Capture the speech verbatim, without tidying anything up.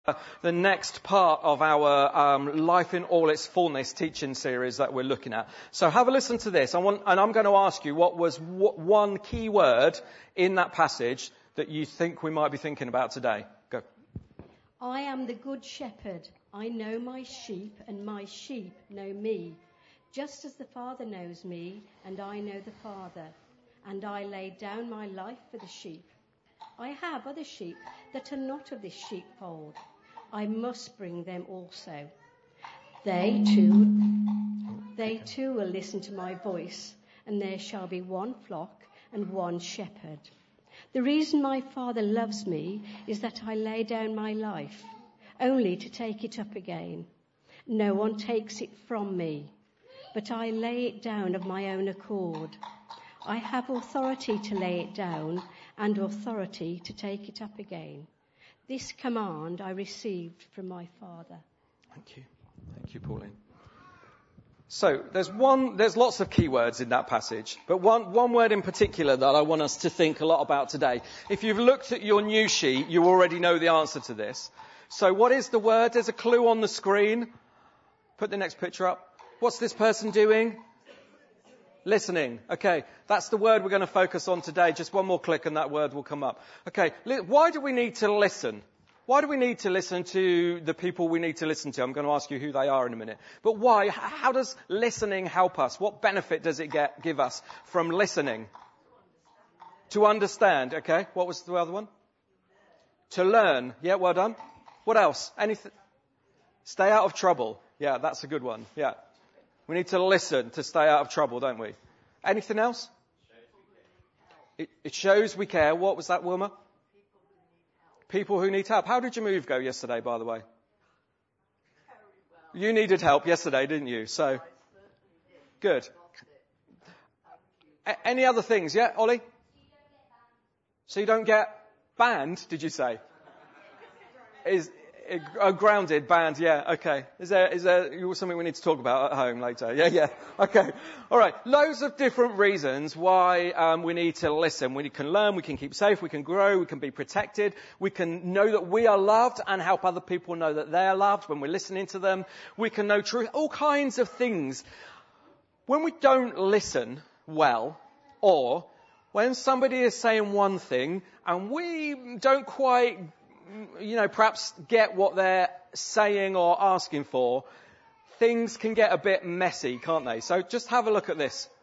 the next part of our um, Life in All Its Fullness teaching series that we're looking at. So have a listen to this. I want, and I'm going to ask you what was w- one key word in that passage that you think we might be thinking about today. Go. I am the good shepherd. I know my sheep, and my sheep know me, just as the Father knows me, and I know the Father. And I lay down my life for the sheep. I have other sheep that are not of this sheepfold. I must bring them also. They too, they too will listen to my voice, and there shall be one flock and one shepherd. The reason my Father loves me is that I lay down my life, only to take it up again. No one takes it from me, but I lay it down of my own accord. I have authority to lay it down and authority to take it up again. This command I received from my Father. Thank you. Thank you, Pauline. So there's one, there's lots of key words in that passage, but one, one word in particular that I want us to think a lot about today. If you've looked at your new sheet, you already know the answer to this. So what is the word? There's a clue on the screen. Put the next picture up. What's this person doing? Listening. Okay, that's the word we're going to focus on today. Just one more click and that word will come up. Okay, why do we need to listen? Why do we need to listen to the people we need to listen to? I'm going to ask you who they are in a minute. But why? How does listening help us? What benefit does it get, give us from listening? To understand. Okay, what was the other one? To learn. Yeah, well done. What else? Anything? Stay out of trouble. Yeah, that's a good one. Yeah. We need to listen to stay out of trouble, don't we? Anything else? It, it shows we care. What was that, Wilma? People who need help. How did your move go yesterday, by the way? You needed help yesterday, didn't you? So, good. A- any other things? Yeah, Ollie? So you don't get banned, did you say? Is A grounded band, yeah, okay. Is there, is there something we need to talk about at home later? Yeah, yeah, okay. All right, loads of different reasons why um, we need to listen. We can learn, we can keep safe, we can grow, we can be protected, we can know that we are loved and help other people know that they're loved when we're listening to them. We can know truth, all kinds of things. When we don't listen well, or when somebody is saying one thing and we don't quite you know, perhaps get what they're saying or asking for, things can get a bit messy, can't they? So just have a look at this.